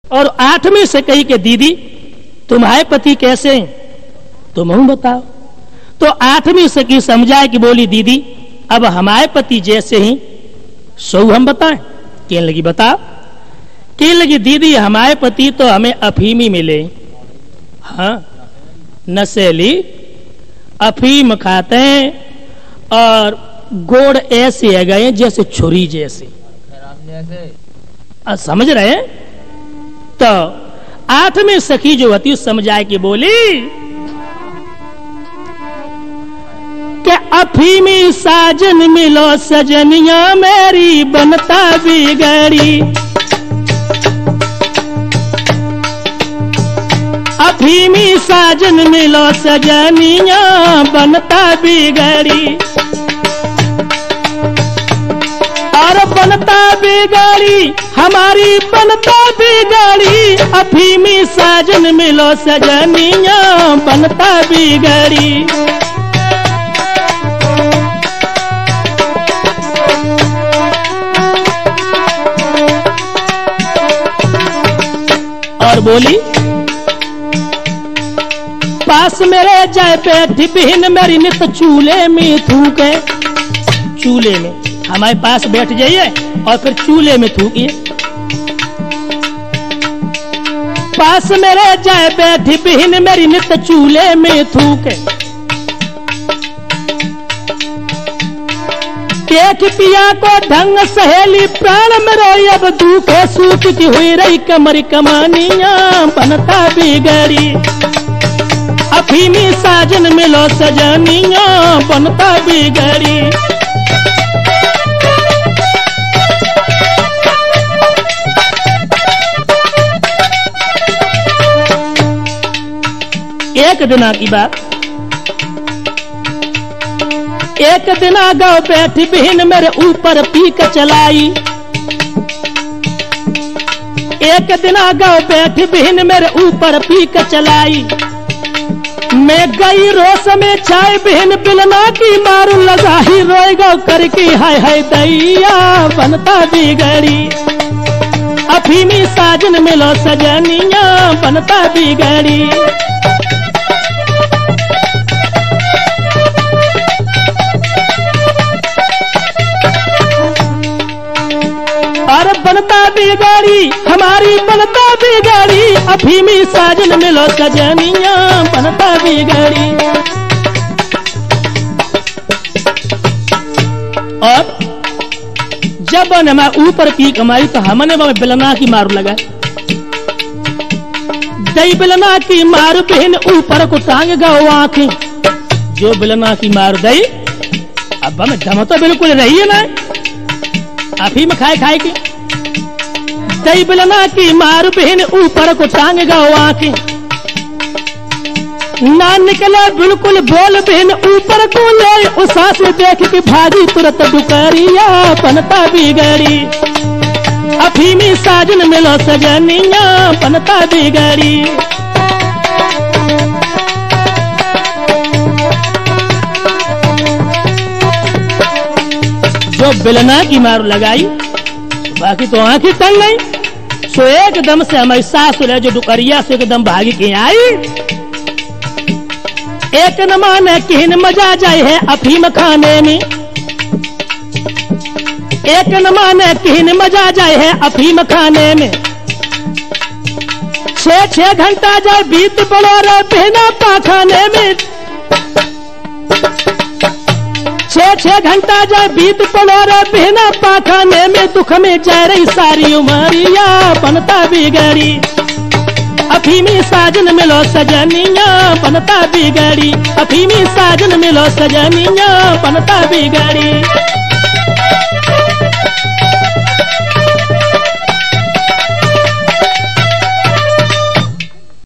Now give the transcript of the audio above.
और 8वीं से कही कि दीदी तुम्हारे पति कैसे हैं, तुम बताओ। तो 8वीं से की समझाए कि बोली दीदी अब हमारे पति जैसे ही सो हम बताएं। कहने लगी बताओ। कहने लगी दीदी हमारे पति तो हमें अफीमी मिले, हाँ नशेली अफीम खाते हैं और गोड़ ऐसे है गए जैसे छुरी जैसे, समझ रहे हैं। तो 8वीं सखी जो होती समझाए कि बोली कि अफीमी साजन मिलो सजनिया मेरी बनता बिगड़ी, अफीमी साजन मिलो सजनिया बनता बिगड़ी, और बनता बिगड़ी हमारी बनता बिगड़ी, अफीमी साजन मिलो सजनिया बनता बिगड़ी। और बोली पास मेरे जाए बैठी बहन मेरी नित चूल्हे में थूके, चूल्हे में हमारे पास बैठ जाइए और फिर चूल्हे में थूकिए। पास मेरे जाए बैठी बहन मेरी नित चूल्हे में थूके, देख पिया को ढंग सहेली प्राण में रोई अब दुखे सूखती हुई रही कमर कमानिया बनता बिगड़ी, अफीमी साजन मिलो सजनिया बनता बिगड़ी। एक दिना की बात, एक दिन गाँव बैठी बहन मेरे ऊपर पीक चलाई, एक दिन गाँव बैठी बहन मेरे ऊपर पीक चलाई, मैं गई रोस में चाय बहन बिलना की मारू लगा ही रोए गौ करके हाय हाय दैया बनता बिगड़ी, अफीमी साजन मिलो सजनिया बनता बिगड़ी। और बनता बिगड़ी हमारी बनता बिगड़ी, अफीमी साजन मिलो सजनिया बनता बिगड़ी। और जब मैं ऊपर की कमाई तो हमने बिलना की मारू लगा, दई बिलना की मारू बहन ऊपर को टांग गो आंखें, जो बिलना की मारू दई अब हमें दम तो बिल्कुल रही है ना, अफीम खाए खाए की दई बिलना की मारू बहन ऊपर को टांग गो आंखें, ना निकला बिल्कुल बोल बहन ऊपर को ले, उसा से देख के भागी तुरंत दुकरिया बनता बिगड़ी, अफीमी साजन मिलो सजनिया बनता बिगड़ी। जो बिलना की मार लगाई बाकी तो आंखें तंग नहीं, सो एकदम से हमारी सास रहे जो दुकरिया से एकदम भागी के आई, एक न माने किन मजा जाए है अफीम खाने में, एक न माने किन मजा जाए है अफीम खाने में, 6-6 घंटा जाए बीत पड़ो रे बहना पाखाने में, 6-6 घंटा जाए बीत पड़ो रे बहना पाखाने में, दुख में जा रही सारी उमरिया बनता बिगड़ी, अफीमी साजन मिलो सजनिया बनता बिगड़ी, अफीमी साजन मिलो सजनिया बनता बिगड़ी।